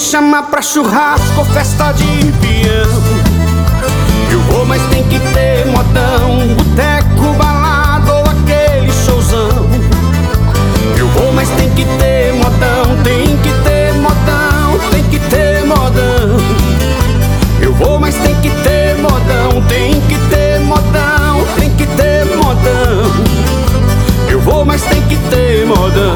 chama pra churrasco, festa de peão, eu vou, mas tem que ter modão, boteco, balada ou aquele showzão. Eu vou, mas tem que ter modão, tem que ter modão, tem que ter modão. Eu vou, mas tem que ter modão, tem que ter modão, tem que ter modão. Eu vou, mas tem que ter modão.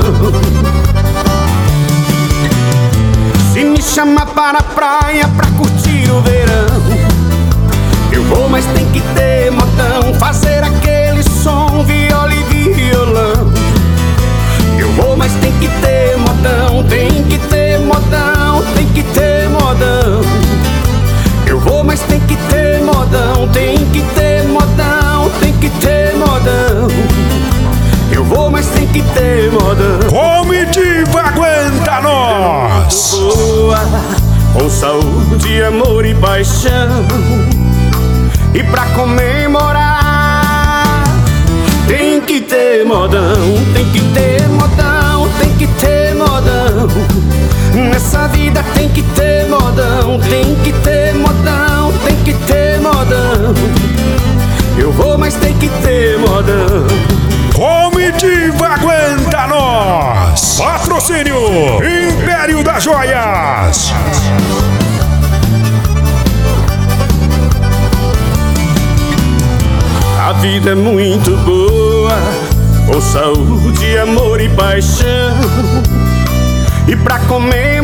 Se me chama para a praia pra curtir o verão, eu vou, mas tem que ter modão, fazer aquele som, viola e violão. Eu vou, mas tem que ter modão, tem que ter modão, tem que ter modão. Eu vou, mas tem que ter modão, tem que ter modão, tem que ter modão. Eu vou, mas tem que ter modão. Comitiva Aguenta Nós! Boa, com saúde, amor e paixão. E pra comemorar tem que ter modão, tem que ter modão, tem que ter modão. Nessa vida tem que ter modão, tem que ter modão, tem que ter modão. Eu vou, mas tem que ter modão. Comitiva Aguenta Nós! Patrocínio Império das Joias! A vida é muito boa, com saúde, amor e paixão. E pra comer